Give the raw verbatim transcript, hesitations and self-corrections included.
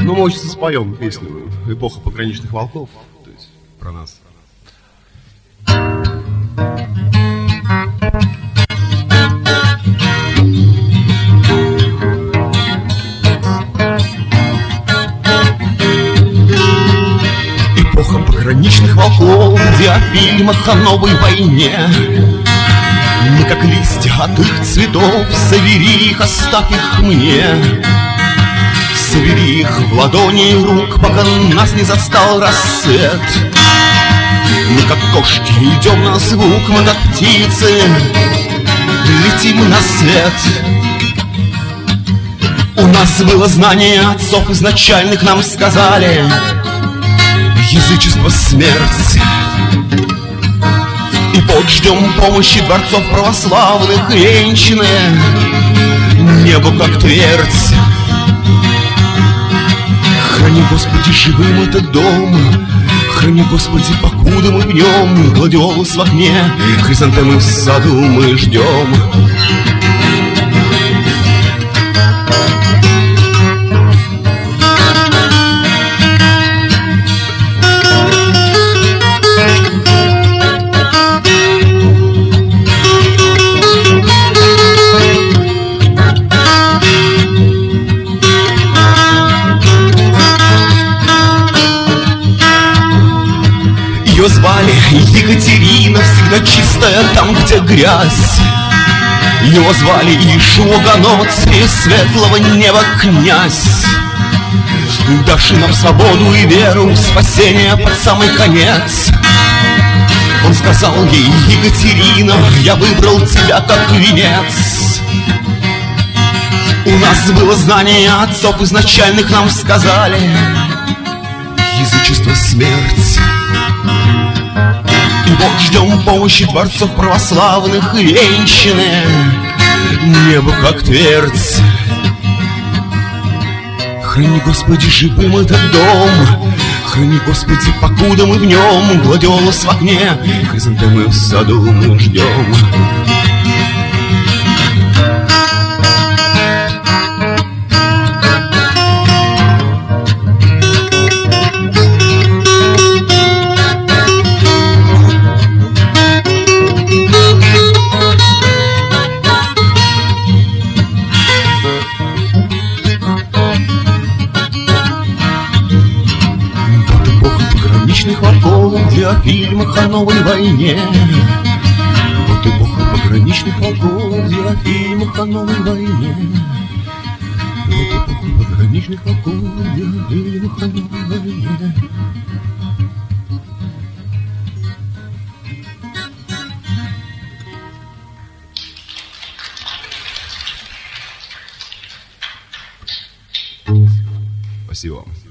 Ну, мы очень споем песню «Эпоха пограничных волков», то есть про нас. Эпоха пограничных волков, где о фильмах о новой войне. Мы как листья от их цветов, собери их, оставь их мне. Собери их в ладони рук, пока нас не застал рассвет. Мы как кошки идем на звук, мы как птицы летим на свет. У нас было знание отцов изначальных, нам сказали: язычество — смерть. И вот ждем помощи дворцов православных, венчаны небо как твердь. Храни, Господи, живым этот дом, храни, Господи, покуда мы в нем. Гладиолус в огне, хризантемы в саду мы ждем. Ее звали Екатерина, всегда чистая там, где грязь. Его звали Иешуа Ганоц, из светлого неба князь. Дашь нам свободу и веру, спасение под самый конец. Он сказал ей: Екатерина, я выбрал тебя как венец. У нас было знание отцов изначальных, нам сказали: язычество — смерть. И вот ждем помощи дворцов православных, венчаны небо как твердь. Храни, Господи, живым этот дом, храни, Господи, покуда мы в нем. Гладиолус в окне, хризантемы в саду мы ждем. Волков, где о фильмах о новой войне. Вот эпоха пограничных волков, где о фильмах о новой войне. Вот эпоха пограничных волков, где о фильмах о новой войне. Спасибо вам.